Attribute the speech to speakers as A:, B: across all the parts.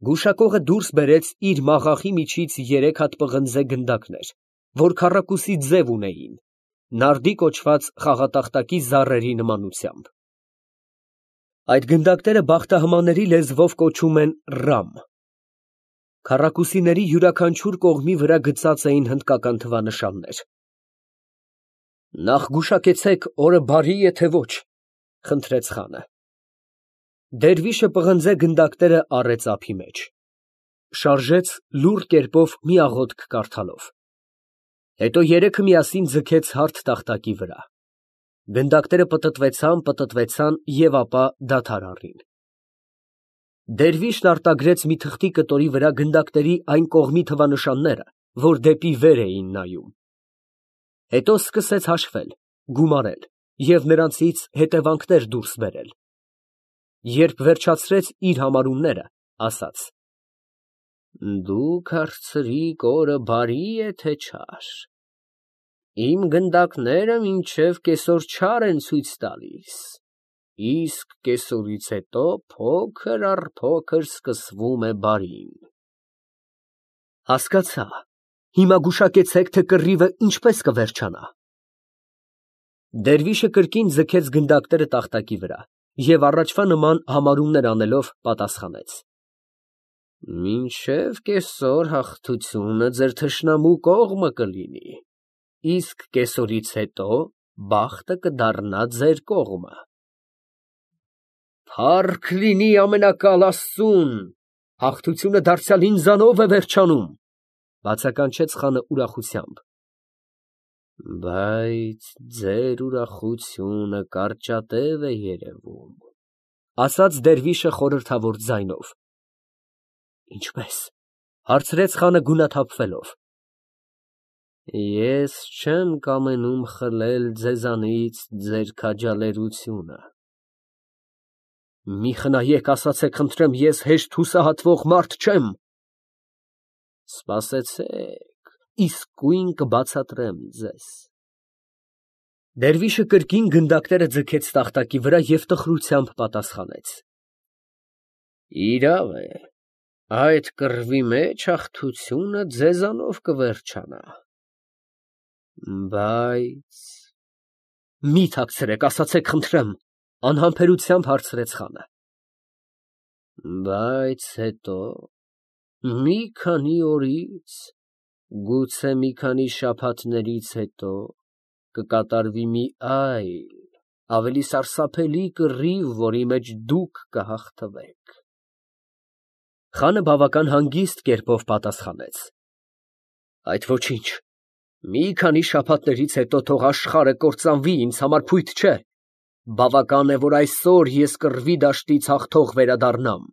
A: Գուշակողը դուրս բերեց իր մաղախի միջից 3 հատ պղնձե գնդակներ, որ քառակուսի ձև ունեին, նարդի կոչված խաղատախտակի զառերի նմանությամբ։ Այդ գնդակները բախտահմանների լեզվով կոչում են ռամ։ Քառակուսիների յուրաքանչյուր կողմի վրա գծած էին հնդկական թվանշաններ։ Նախ գուշակեցեք, օրը բարի է թե ոչ, խնդրեց խանը։ Դերվիշը պղնձե գնդակները առեց ափի մեջ, շարժեց լուռ կերպով մի աղոթք կարդալով, հետո երեքը միասին ձգեց հարթ տախտակի վրա։ Գնդակները պտտվեցան և ապա դադար առին։ Դերվիշն արտագրեց մի թղթի կտորի վրա գնդակների այն կողմի թվանշանները, որ դեպի վեր էին նայում։ Հետո սկսեց հաշվել, գումարել և նրանցից հետևանքներ դուրս բերել։ Երբ վերջացրեց իր համարումները, ասաց. «Դուք հարցրիք, օրը բարի է թե չար։ Իմ գնդակները մինչև կեսօր չար են ցույց տալիս, իսկ կեսօրից հետո փոքր առ փոքր սկսվում է բարին»։ Հասկացա, հիմա գուշակեցեք, թե կռիվը ինչպես կվերջանա։ Դերվիշը կրկին ձգեց գնդակները տախտակի վրա և առաջվա նման համարումներ անելով պատասխանեց. «Մինչև կեսօր հաղթությունը ձեր թշնամու կողմը կլինի, իսկ կեսօրից հետո բախտը կդառնա ձեր կողմը»։ Փառք լինի ամենակալ Աստծուն, հաղթությունը դարձյալ ինձանով է վերջանում, բացականչեց խանը ուրախությամբ։ Բայց ձեր ուրախությունը կարճատև է երևում, ասաց դերվիշը խորհրդավոր ձայնով։ Ինչպես, հարցրեց խանը գունաթափվելով։ Ես չեմ կամենում խլել ձեզանից ձեր քաջալերությունը։ Մի խնայեք, ասացեք, խնդրեմ, ես հեշտ հուսահատվող մարդ չեմ։ Սպասեցեք, իսկույն կբացատրեմ ձեզ։ Դերվիշը կրկին գնդակները ձգեց տախտակի վրա և տխրությամբ պատասխանեց. Իրավ է, այդ կռվի մեջ հաղթությունը ձեզանով կվերջանա։ Բայց մի թաքցրեք, ասացեք, խնդրեմ, անհամբերությամբ հարցրեց խանը։ Բայց հետո մի քանի օրից, գուցե մի քանի շաբաթներից հետո կկատարվի մի այլ, ավելի սարսափելի կռիվ, որի մեջ դուք կհաղթվեք։ Խանը բավական հանգիստ կերպով պատասխանեց. Այդ ոչինչ, մի քանի շաբաթներից հետո թող աշխարհը կործանվի, ինձ համար փույթ չէ, բավական է, որ այսօր ես կռվի դաշտից հաղթող վերադառնամ։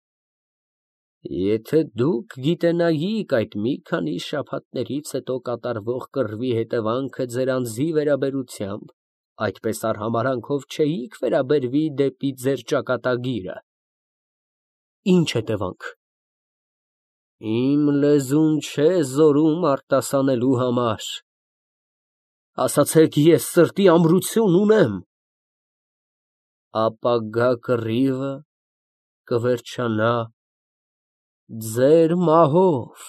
A: Եթե դուք գիտենայիք այդ մի քանի շաբաթներից հետո կատարվող կռվի հետևանքը ձեր անձի վերաբերությամբ, այդպես արհամարհանքով չէիք վերաբերվի դեպի ձեր ճակատագիրը։ Ինչ հետևանք։ Իմ լեզուն չէ զորում արտասանելու համար։ Ասացեք, ես սրտի ամրություն ունեմ։ Ապագա կռիվը կվերջանա ձեր մահով։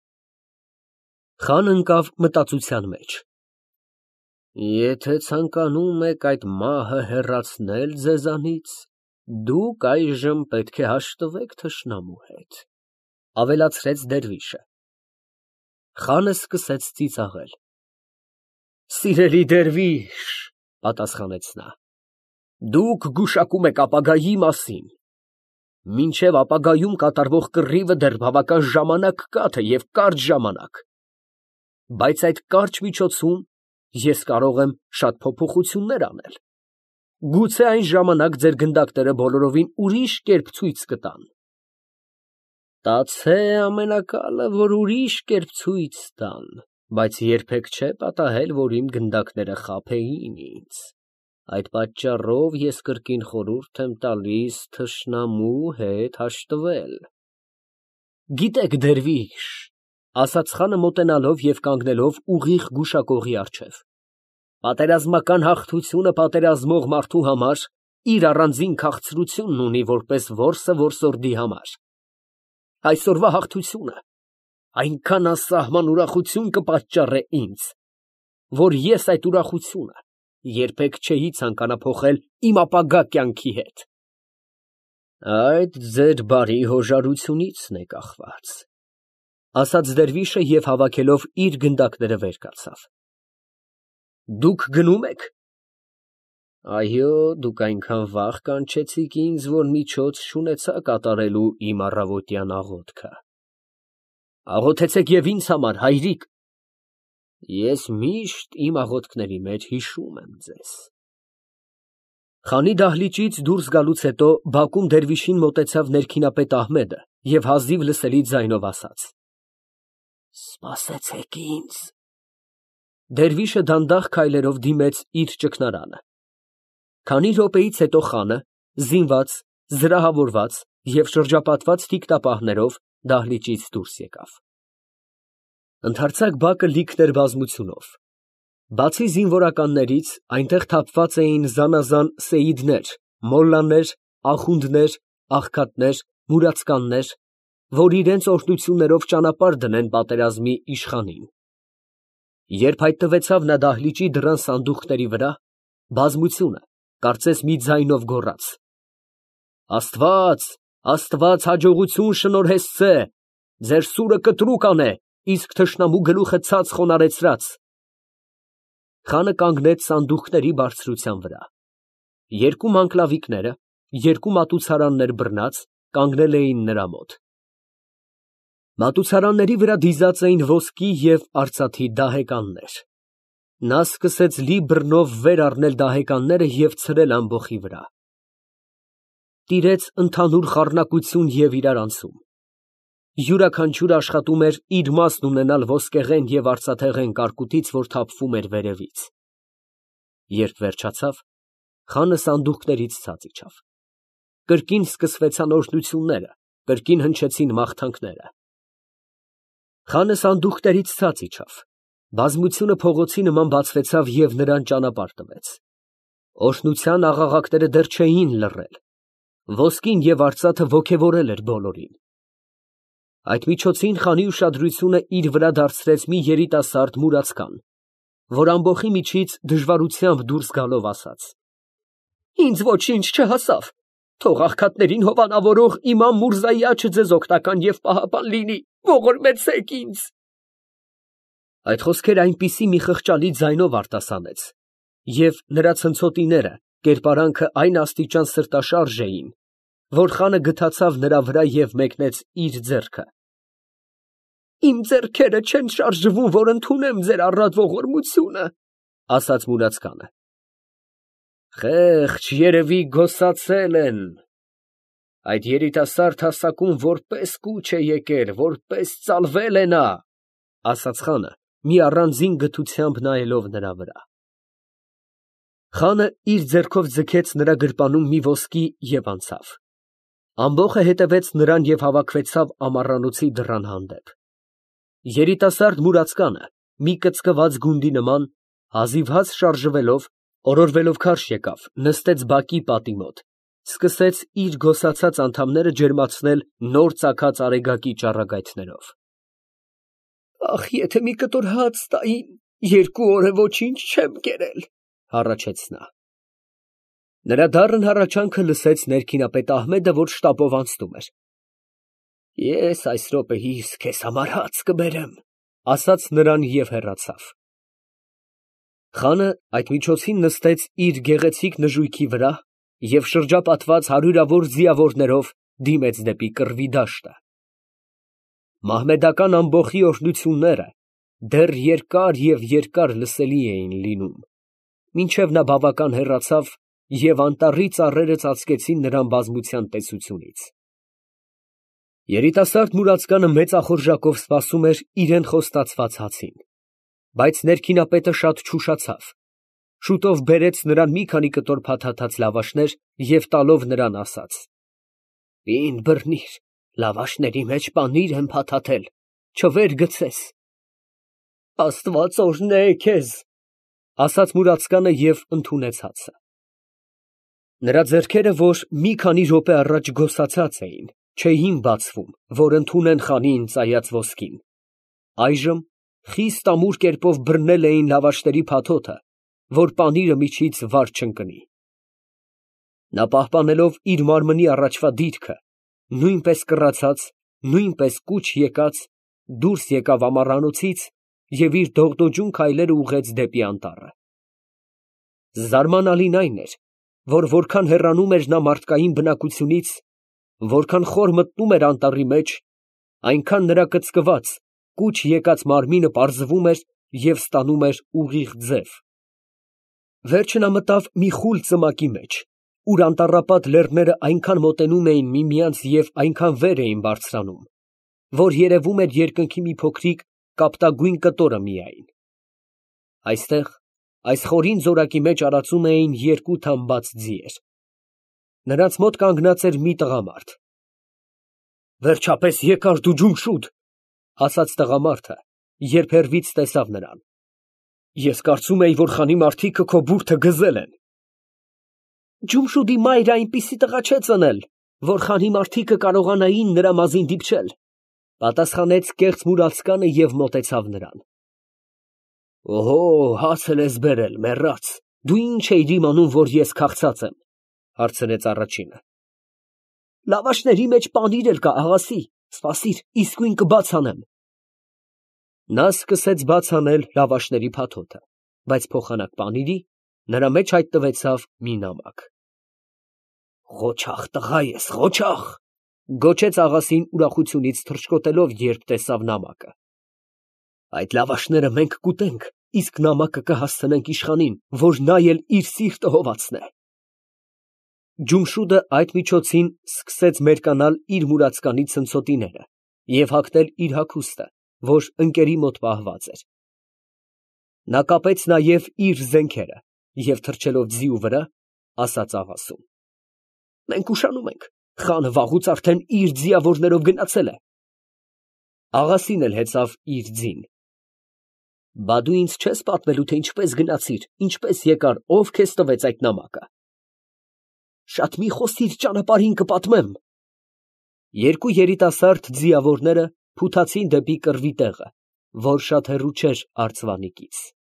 A: Խանն ընկավ մտածության մեջ։ Եթե ցանկանում եք այդ մահը հեռացնել ձեզանից, դուք այժմ պետք է հաշտվեք թշնամու հետ, ավելացրեց դերվիշը։ Խանը սկսեց ծիծաղել։ Սիրելի դերվիշ, պատասխանեց նա, դուք գուշակում եք ապագայի մասին։ Մինչև ապագայում կատարվող կռիվը դեռ բավական ժամանակ կա, թեև կարճ ժամանակ։ Բայց այդ կարճ միջոցում ես կարող եմ շատ փոփոխություններ անել։ Գուցե այն ժամանակ ձեր գնդակները բոլորովին ուրիշ կերպ ցույց կտան։ Տացե ամենակալը, որ ուրիշ կերպ ցույց տան, բայց երբեք չէ պատահել, որ իմ գնդակները խաբեին ինձ։ Այդ պատճառով ես կրկին խորհուրդ եմ տալիս թշնամու հետ հաշտվել։ Գիտեք, դերվիշ, ասաց խանը մոտենալով և կանգնելով ուղիղ գուշակողի առջև, պատերազմական հաղթությունը պատերազմող մարդու համար իր առանձին քաղցրությունն ունի, որպես որսը որսորդի համար։ Այսօրվա հաղթությունը այնքան անսահման ուրախություն կպատճառե ինձ, որ ես այդ ուրախությունը երբեք չէի ցանկանա փոխել իմ ապագա կյանքի հետ։ Այդ ձեր բարի հոժարությունիցն է կախված, ասաց դերվիշը և հավաքելով իր գնդակները վեր կացավ։ Դուք գնում եք։ Այո, դուք այնքան վաղ կանչեցիք ինձ, որ միջոց չունեցա կատարելու իմ առավոտյան աղոթքը։ Աղոթեցեք և ինձ համար, հայրիկ։ Ես միշտ իմ աղոթքների մեջ հիշում եմ ձեզ։ Խանի դահլիճից դուրս գալուց հետո բակում դերվիշին մոտեցավ ներքինապետ Ահմեդը և հազիվ լսելի ձայնով ասաց. Սպասեցեք ինձ։ Դերվիշը դանդաղ քայլերով դիմեց իր ճգնարանը։ Քանի րոպեից հետո խանը, զինված, զրահավորված և շրջապատված թիկտապահներով դահլիճից դուրս եկավ։ Ընդարձակ բակը լիքն էր բազմությունով։ Բացի զինվորականներից, այնտեղ թափված էին զանազան սեիդներ, մոլլաներ, ախունդներ, աղքատներ, մուրացկաններ, որ իրենց օրհնություններով ճանապարհ դնեն պատերազմի իշխանին։ Երբ հայտնվեցավ նա դահլիճի դռան սանդուղքների վրա, բազմությունը, կարծես մի ձայնով գոռաց. Աստված, Աստված հաջողություն շնորհեսցե, ձեր սուրը կտրուկ անե, իսկ թշնամու գլուխը ցած խոնարհեցրած։ Խանը կանգնեց սանդուղքների բարձրության վրա։ Երկու մանկլավիկները, երկու մատուցարաններ բռնած, կանգնել էին նրա մոտ։ Մատուցարանների վրա դիզած էին ոսկի և արծաթի դահեկաններ։ Նա սկսեց լի բռնով վեր առնել դահեկանները և ցրել ամբոխի վրա։ Տիրեց ընդհանուր խառնակություն և իրարանցում։ Յուրաքանչյուրը աշխատում էր իր մասն ունենալ ոսկեղեն և արծաթեղեն կարկուտից, որ թափվում էր վերևից։ Երբ վերջացավ, խանը սանդուղքներից ցած իջավ։ Կրկին սկսվեցան օրհնությունները, կրկին հնչեցին մաղթանքները։ Խանը սանդուղքներից ցած իջավ։ Բազմությունը փողոցի նման բացվեցավ և նրան ճանապարհ տվեց։ Օրհնության աղաղակները դեռ չէին լռել։ Ոսկին և արծաթը ոգևորել էր բոլորին։ Այդ միջոցին խանի ուշադրությունը իր վրա դարձրեց մի երիտասարդ մուրացկան, որ ամբոխի միջից դժվարությամբ դուրս գալով ասաց. Ինձ ոչինչ չհասավ, թող աղքատներին հովանավորող իմամ Մուրզայի աչքը ձեզ օգնական և պահապան լինի, ողորմեցեք ինձ։ Այդ խոսքերը այնպիսի մի խղճալի ձայնով արտասանեց, և նրա ցնցոտիները, կերպարանքը այն աստիճան սրտաշարժ էին, որ խանը գթացավ նրա վրա և մեկնեց իր ձեռքը։ Իմ ձեռքերը չեն շարժվում, որ ընդունեմ ձեր առատ ողորմությունը, ասաց մուրացկանը։ Խեղճ, երևի գոսացել են։ Այդ երիտասարդ հասակում որպես կուչ է եկել, որպես ծալվել է նա, ասաց խանը, մի առանձին գթությամբ նայելով նրա վրա։ Խանը իր ձեռքով ձգեց նրա գրպանում մի ոսկի և անցավ։ Ամբոխը հետևեց նրան և հավաքվեցավ ամառանոցի դռան հանդեպ։ Երիտասարդ մուրացկանը, մի կծկված գունդի նման, հազիվհազ շարժվելով, օրորվելով քարշ եկավ, նստեց բակի պատի մոտ, սկսեց իր գոսացած անդամները ջերմացնել նոր ծագած արեգակի ճառագայթներով։ Ախ, եթե մի կտոր հաց տային, 2 օր է ոչինչ չեմ կերել, հառաչեց նա։ Նրա դառն հառաչանքը լսեց ներքինապետ Ահմեդը, որ շտապով անցնում էր։ Ես այս րոպեիս քեզ համար հաց կբերեմ, ասաց նրան և հեռացավ։ Խանը այդ միջոցին նստեց իր գեղեցիկ նժույգի վրա և շրջապատված հարյուրավոր ձիավորներով դիմեց դեպի կռվի դաշտը։ Մահմեդական ամբոխի օրհնությունները դեռ երկար և երկար լսելի էին լինում, մինչև նա բավական հեռացավ և անտառի ծառերը ծածկեցին նրան բազմության տեսությունից։ Երիտասարդ մուրացկանը մեծախորժակով սպասում էր իրան խոստացված հացին, բայց ներքինապետը շատ չուշացավ, շուտով բերեց նրան մի քանի կտոր փաթաթած լավաշներ և տալով նրան ասաց. Պինդ բռնիր, լավաշների մեջ պանիր եմ փաթաթել, չվեր գցես։ Աստված օրհնե քեզ, ասաց մուրացկանը և ընդունեց հացը։ Նրա ձեռքերը, որ մի քանի րոպե առաջ գոսացած էին, չէին բացվում, որ ընդունեն խանին ծայած ոսկին։ Այժմ խիստ ամուր կերպով բռնել էին լավաշների փաթոթը, որ պանիրը միջից վար չընկնի։ Նա պահպանելով իր մարմնի առաջվա դիրքը, նույնպես կռացած, նույնպես կուչ եկած, դուրս եկավ ամառանոցից և իր դողդոջուն քայլերը ուղղեց դեպի անտառը։ Զարմանալին այն էր, որ որքան հեռանում էր նա մարդկային բնակությունից, որքան խոր մտնում էր անտառի մեջ, այնքան նրա կծկված, կուչ եկած մարմինը պարզվում էր և ստանում էր ուղիղ ձև։ Վերջը նա մտավ մի խուլ ծմակի մեջ, ուր անտառապատ լեռները այնքան մոտենում էին միմյանց և այնքան վեր էին բարձրանում, որ երևում էր երկնքի մի փոքրիկ կապտագույն կտորը միայն։ Այստեղ, այս խորին զորակի մեջ արածում էին երկու թամբած ձիեր։ Նրանց մոտ կանգնած էր մի տղամարդ։ «Վերջապես եկար դու, Ջումշուդ», ֊ ասաց տղամարդը, երբ հեռվից տեսավ նրան։ «Ես կարծում էի, որ խանի մարդիկը քո բուրդը գզել են»։ Ջումշուդի մայրը այնպիսի տղա չէ ծնել, որ խանի մարդիկը կարողանային նրա մազին դիպչել, ֊ պատասխանեց կեղծ մուրացկանը և մոտեցավ նրան։ «Օհո, հաց էլ ես բերել, մեռած, դու ի՞նչ էիր իմանում, որ ես քաղցած եմ, ֊ հարցրեց առաջինը։ ֊ Լավաշների մեջ պանիր էլ կա, աղասի, սպասիր, իսկույն կբաց անեմ։ Նա սկսեց բաց անել լավաշների փաթոթը, բայց փոխանակ պանիրի, նրա մեջ հայտնվեցավ մի նամակ։ «Ղոչաղ տղա ես, ղոչաղ», ֊ գոչեց աղասին ուրախությունից թռչկոտելով, երբ տեսավ նամակը։ «Այդ լավաշները մենք կուտենք, իսկ նամակը կհասցնենք իշխանին, որ նա էլ իր սիրտը հոգացնե»։ Ջումշուդը այդ միջոցին սկսեց մերկանալ իր մուրացկանի ցնցոտիները և հագնել իր հագուստը, որ ընկերի մոտ պահված էր։ Նա կապեց նաև իր զենքերը և թռչելով ձիու վրա, ասաց աղասուն. «Մենք ուշանում ենք, խանը վաղուց արդեն իր ձիավորներով գնացել է»։ Աղասին էլ հեծավ իր ձին։ «Բա դու ինձ չես պատմելու, թե ինչպես գնացիր, ինչպես եկար, ով քեզ տվեց այդ նամակը»։ «Շատ մի խոսիր, ճանապարհին կպատմեմ»։ Երկու երիտասարդ ձիավորները փութացին դեպի կռվի տեղը, որ շատ հեռու չէր արձվանիկից։